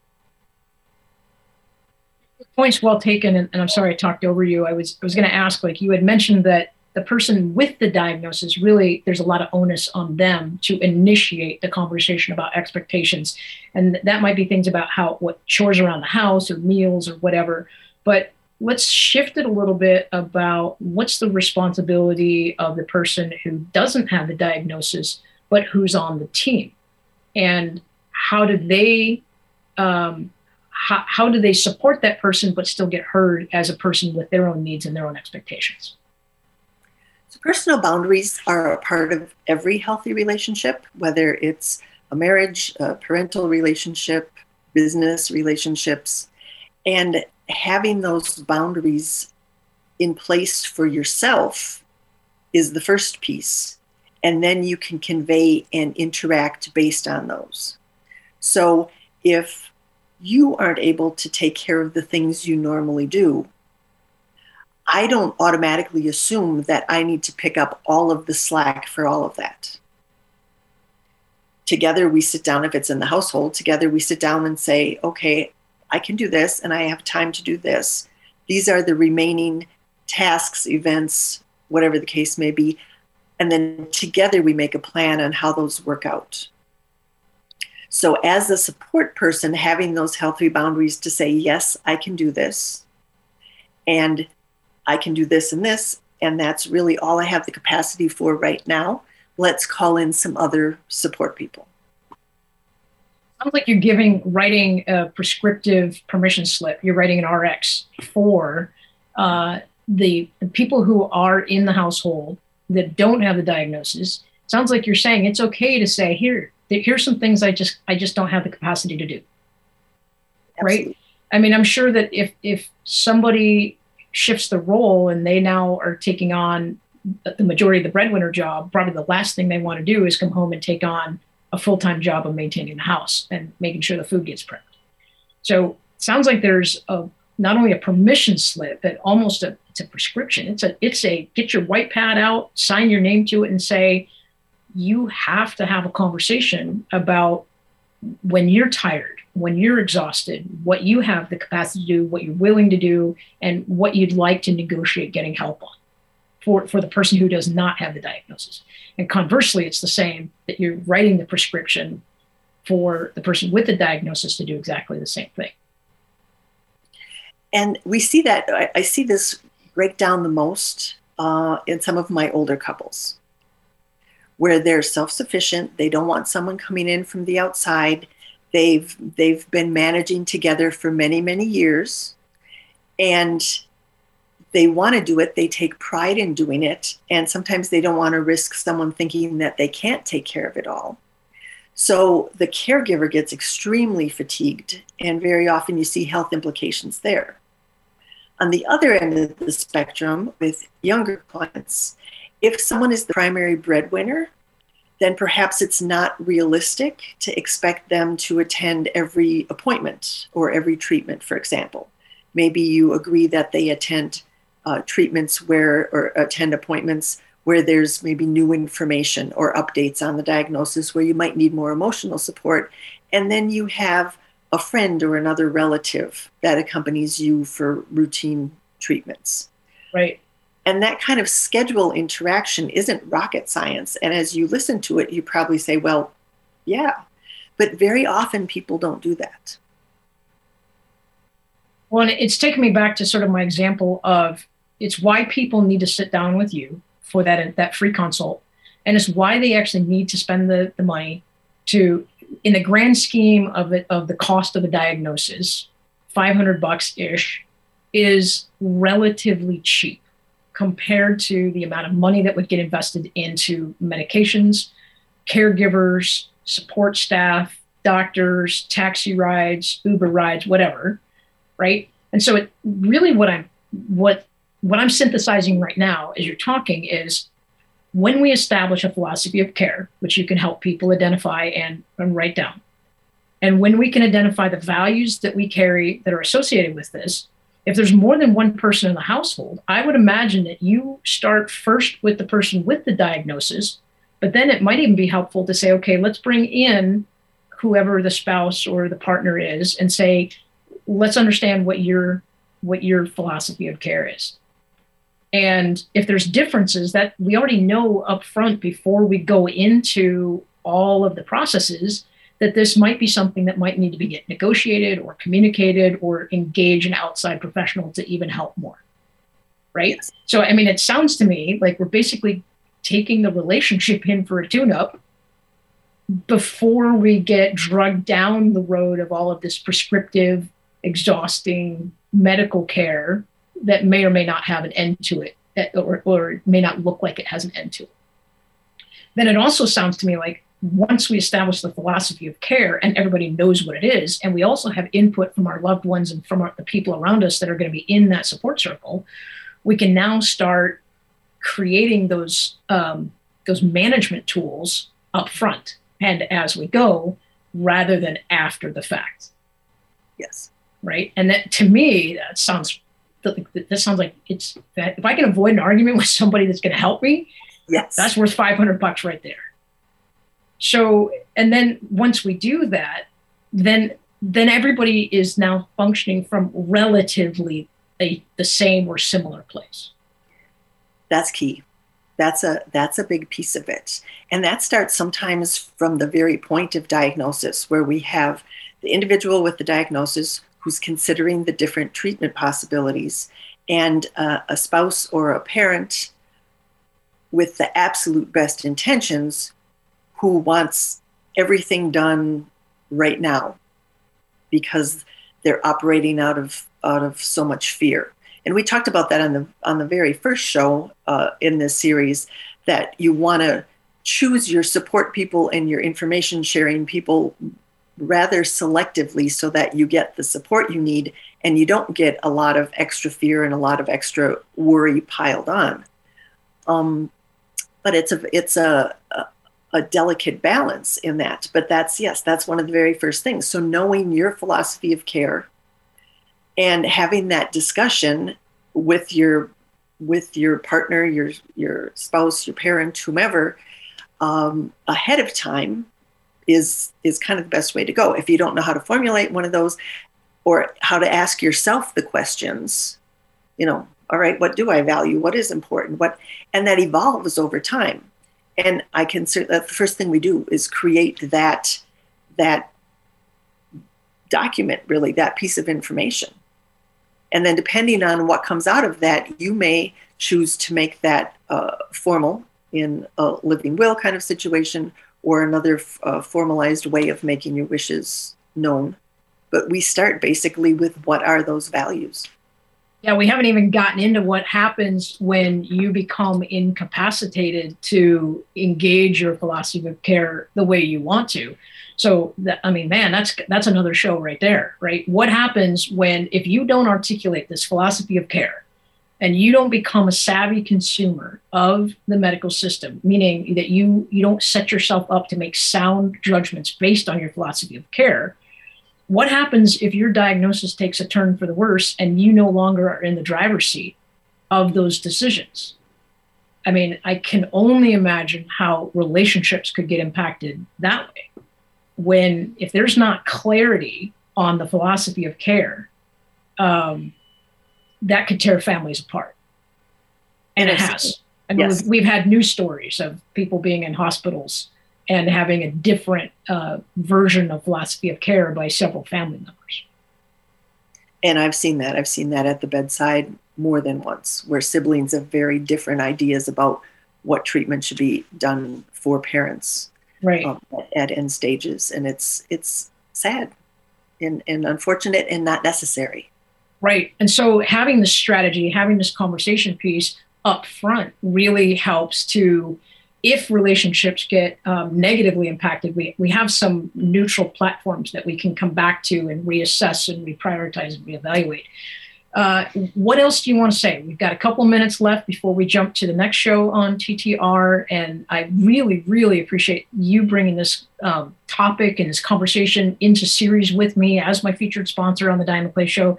Points well taken, and I'm sorry I talked over you. I was going to ask, like you had mentioned that the person with the diagnosis, really, there's a lot of onus on them to initiate the conversation about expectations. And that might be things about what chores around the house or meals or whatever. But let's shift it a little bit about what's the responsibility of the person who doesn't have the diagnosis, but who's on the team. And how do they how do they support that person but still get heard as a person with their own needs and their own expectations? So personal boundaries are a part of every healthy relationship, whether it's a marriage, a parental relationship, business relationships, and having those boundaries in place for yourself is the first piece. And then you can convey and interact based on those. So if you aren't able to take care of the things you normally do, I don't automatically assume that I need to pick up all of the slack for all of that. Together we sit down, if it's in the household, together we sit down and say, okay, I can do this and I have time to do this. These are the remaining tasks, events, whatever the case may be. And then together we make a plan on how those work out. So as a support person, having those healthy boundaries to say, yes, I can do this, and I can do this, and that's really all I have the capacity for right now. Let's call in some other support people. Sounds like you're writing a prescriptive permission slip. You're writing an RX for the people who are in the household that don't have the diagnosis. Sounds like you're saying it's okay to say, here's some things I just don't have the capacity to do. Absolutely. Right? I mean, I'm sure that if somebody shifts the role and they now are taking on the majority of the breadwinner job, probably the last thing they want to do is come home and take on a full-time job of maintaining the house and making sure the food gets prepped. So it sounds like there's not only a permission slip, but almost it's a prescription. It's a get your white pad out, sign your name to it, and say, you have to have a conversation about when you're tired, when you're exhausted, what you have the capacity to do, what you're willing to do, and what you'd like to negotiate getting help on for the person who does not have the diagnosis. And conversely, it's the same, that you're writing the prescription for the person with the diagnosis to do exactly the same thing. And we see that, I see this break down the most in some of my older couples, where they're self-sufficient. They don't want someone coming in from the outside. They've been managing together for many, many years, and they want to do it. They take pride in doing it. And sometimes they don't want to risk someone thinking that they can't take care of it all. So the caregiver gets extremely fatigued, and very often you see health implications there. On the other end of the spectrum, with younger clients, if someone is the primary breadwinner, then perhaps it's not realistic to expect them to attend every appointment or every treatment, for example. Maybe you agree that they attend treatments or attend appointments where there's maybe new information or updates on the diagnosis, where you might need more emotional support. And then you have a friend or another relative that accompanies you for routine treatments. Right. And that kind of schedule interaction isn't rocket science. And as you listen to it, you probably say, well, yeah. But very often people don't do that. Well, it's taken me back to sort of my example of, it's why people need to sit down with you for that free consult, And it's why they actually need to spend the money to, in the grand scheme of it, of the cost of a diagnosis, $500-ish is relatively cheap compared to the amount of money that would get invested into medications, caregivers, support staff, doctors, taxi rides, Uber rides, whatever, right? And so it really what I'm synthesizing right now as you're talking is when we establish a philosophy of care, which you can help people identify and write down, and when we can identify the values that we carry that are associated with this, if there's more than one person in the household, I would imagine that you start first with the person with the diagnosis, but then it might even be helpful to say, okay, let's bring in whoever the spouse or the partner is and say, let's understand what your philosophy of care is. And if there's differences that we already know up front before we go into all of the processes, that this might be something that might need to be get negotiated or communicated or engage an outside professional to even help more, right? Yes. So, I mean, it sounds to me like we're basically taking the relationship in for a tune-up before we get drugged down the road of all of this prescriptive, exhausting medical care that may or may not have an end to it, or may not look like it has an end to it. Then it also sounds to me like once we establish the philosophy of care and everybody knows what it is, and we also have input from our loved ones and from the people around us that are going to be in that support circle, we can now start creating those management tools up front and as we go, rather than after the fact. Yes. Right. And that, to me, that sounds like it's that if I can avoid an argument with somebody that's going to help me, yes, that's worth $500 right there. So, and then once we do that, then everybody is now functioning from relatively the same or similar place. That's key. That's a big piece of it. And that starts sometimes from the very point of diagnosis, where we have the individual with the diagnosis who's considering the different treatment possibilities, and a spouse or a parent with the absolute best intentions who wants everything done right now because they're operating out of so much fear. And we talked about that on the very first show in this series, that you want to choose your support people and your information sharing people rather selectively so that you get the support you need and you don't get a lot of extra fear and a lot of extra worry piled on. But it's a delicate balance in that. But that's one of the very first things. So knowing your philosophy of care and having that discussion with your partner, your spouse, your parent, whomever, ahead of time is kind of the best way to go. If you don't know how to formulate one of those or how to ask yourself the questions, all right, what do I value? What is important? And that evolves over time. And I consider that the first thing we do is create that document, really, that piece of information. And then depending on what comes out of that, you may choose to make that formal in a living will kind of situation, or another formalized way of making your wishes known. But we start basically with what are those values. Yeah, we haven't even gotten into what happens when you become incapacitated to engage your philosophy of care the way you want to. So, that's another show right there, right? What happens if you don't articulate this philosophy of care and you don't become a savvy consumer of the medical system, meaning that you don't set yourself up to make sound judgments based on your philosophy of care? What happens if your diagnosis takes a turn for the worse and you no longer are in the driver's seat of those decisions? I mean, I can only imagine how relationships could get impacted that way. If there's not clarity on the philosophy of care, that could tear families apart. And it has. I mean, yes. We've had news stories of people being in hospitals and having a different version of philosophy of care by several family members. And I've seen that. I've seen that at the bedside more than once, where siblings have very different ideas about what treatment should be done for parents right. At end stages. And it's sad and unfortunate and not necessary. Right. And so having this strategy, having this conversation piece up front really helps to, if relationships get negatively impacted, we have some neutral platforms that we can come back to and reassess and reprioritize and reevaluate. What else do you want to say? We've got a couple minutes left before we jump to the next show on TTR. And I really, really appreciate you bringing this topic and this conversation into series with me as my featured sponsor on the Diane McClay Show.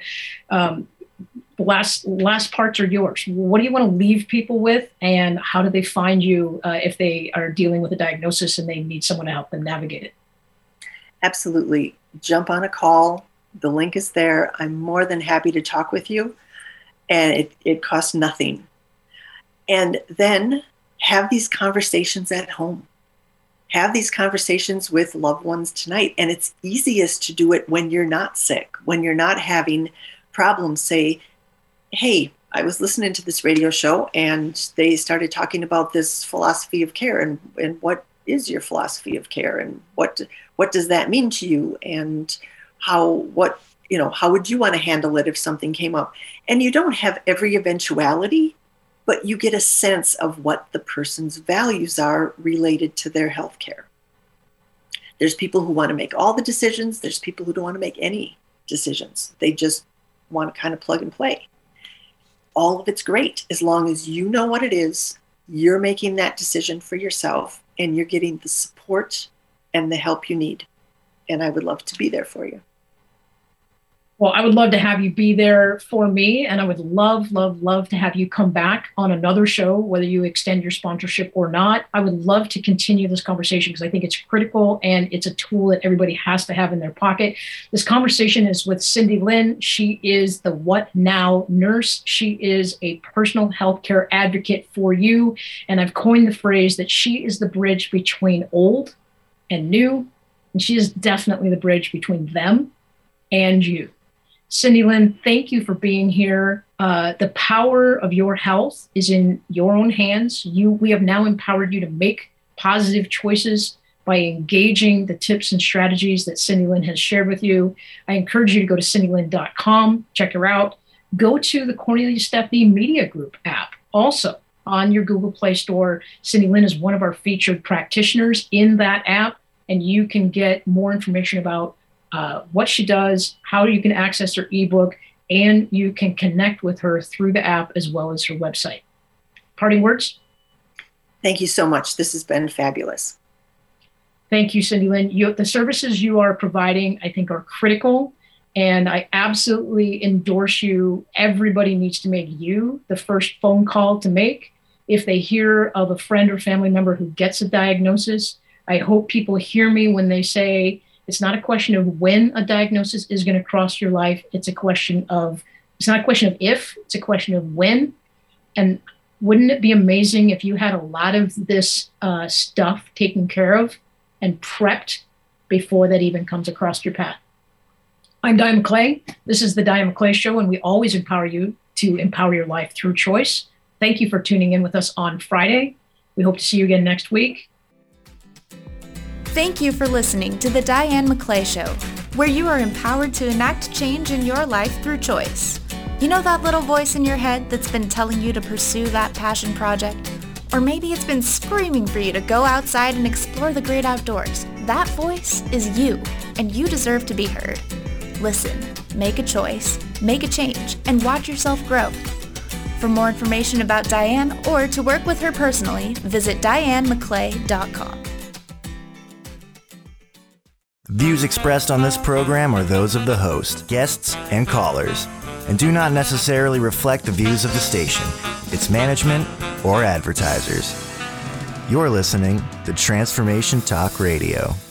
The last parts are yours. What do you want to leave people with, and how do they find you if they are dealing with a diagnosis and they need someone to help them navigate it? Absolutely. Jump on a call. The link is there. I'm more than happy to talk with you, and it costs nothing. And then have these conversations at home. Have these conversations with loved ones tonight. And it's easiest to do it when you're not sick, when you're not having problems. Say, hey, I was listening to this radio show and they started talking about this philosophy of care, and what is your philosophy of care, and what does that mean to you, and how would you want to handle it if something came up? And you don't have every eventuality, but you get a sense of what the person's values are related to their health care. There's people who want to make all the decisions. There's people who don't want to make any decisions. They just want to kind of plug and play. All of it's great as long as you know what it is, you're making that decision for yourself, and you're getting the support and the help you need. And I would love to be there for you. Well, I would love to have you be there for me, and I would love, love, love to have you come back on another show, whether you extend your sponsorship or not. I would love to continue this conversation because I think it's critical and it's a tool that everybody has to have in their pocket. This conversation is with Cindy Lynn. She is the What Now nurse. She is a personal health care advocate for you, and I've coined the phrase that she is the bridge between old and new, and she is definitely the bridge between them and you. Cindy Lynn, thank you for being here. The power of your health is in your own hands. We have now empowered you to make positive choices by engaging the tips and strategies that Cindy Lynn has shared with you. I encourage you to go to cindylynn.com, check her out. Go to the Cornelia Steffney Media Group app. Also on your Google Play Store, Cindy Lynn is one of our featured practitioners in that app, and you can get more information about what she does, how you can access her ebook, and you can connect with her through the app as well as her website. Parting words? Thank you so much. This has been fabulous. Thank you, Cindy Lynn. The services you are providing, I think, are critical, and I absolutely endorse you. Everybody needs to make you the first phone call to make if they hear of a friend or family member who gets a diagnosis. I hope people hear me when they say, it's not a question of when a diagnosis is going to cross your life. It's not a question of if, it's a question of when. And wouldn't it be amazing if you had a lot of this stuff taken care of and prepped before that even comes across your path? I'm Diane McClay. This is the Diane McClay Show, and we always empower you to empower your life through choice. Thank you for tuning in with us on Friday. We hope to see you again next week. Thank you for listening to The Diane McClay Show, where you are empowered to enact change in your life through choice. You know that little voice in your head that's been telling you to pursue that passion project? Or maybe it's been screaming for you to go outside and explore the great outdoors. That voice is you, and you deserve to be heard. Listen, make a choice, make a change, and watch yourself grow. For more information about Diane or to work with her personally, visit DianeMcClay.com. Views expressed on this program are those of the host, guests, and callers, and do not necessarily reflect the views of the station, its management, or advertisers. You're listening to Transformation Talk Radio.